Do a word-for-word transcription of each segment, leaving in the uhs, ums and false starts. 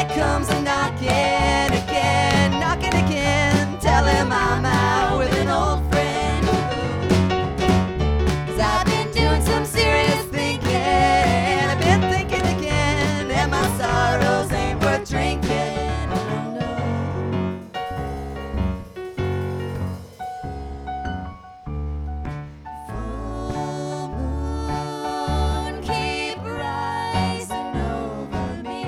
comes a knocking again, knocking again. Tell him I'm out with an old friend. 'Cause I've been doing some serious thinking. I've been thinking again, and my sorrows ain't worth drinking. Oh, no. Full moon, keep rising over me.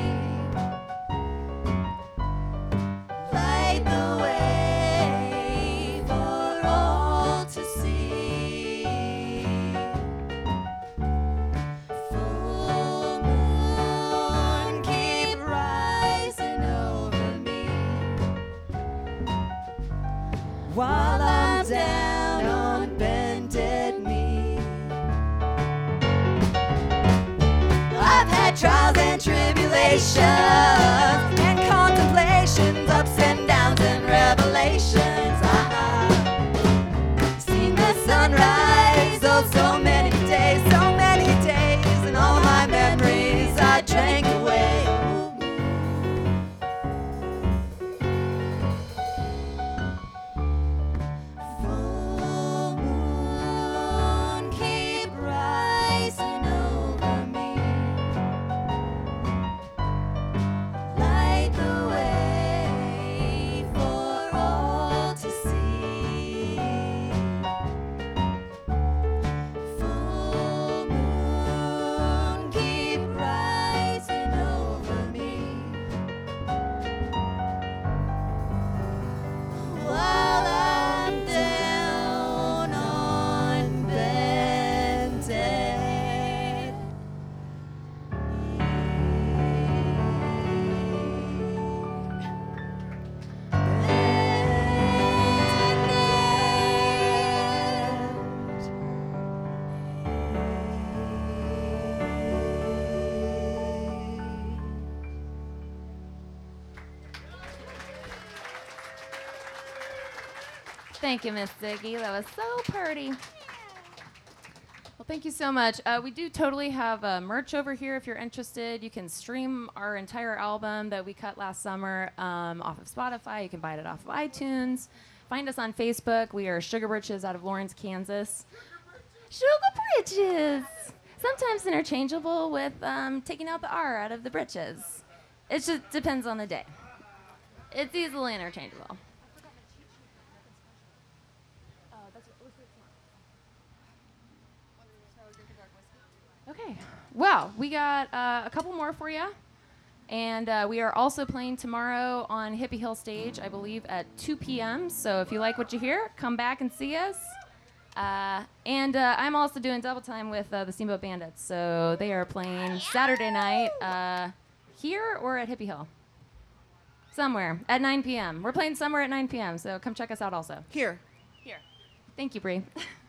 Light the way for all to see. Full moon, keep rising over me. While I'm down on bended knee. I've had trials and tribulations and contemplations, ups and downs and revelations. Ah, seen the sunrise, oh so many days, so many days, and all my memories I drank away. Full moon, keep rising over me. Light the way for all to see. Full moon, keep rising over me. While I'm down on bended Thank you, Miss Ziggy. That was so pretty. Well, thank you so much. Uh, we do totally have uh, merch over here if you're interested. You can stream our entire album that we cut last summer um, off of Spotify. You can buy it off of iTunes. Find us on Facebook. We are Sugar Britches out of Lawrence, Kansas. Sugar Britches! Sometimes interchangeable with um, taking out the R out of the britches. It just depends on the day. It's easily interchangeable. Okay. Well, we got uh, a couple more for you. And uh, we are also playing tomorrow on Hippie Hill Stage, I believe, at two p.m. So if you like what you hear, come back and see us. Uh, and uh, I'm also doing double time with uh, the Steamboat Bandits. So they are playing Saturday night uh, here or at Hippie Hill. Somewhere at nine p.m. We're playing somewhere at nine p.m. So come check us out also. Here. Here. Thank you, Bree.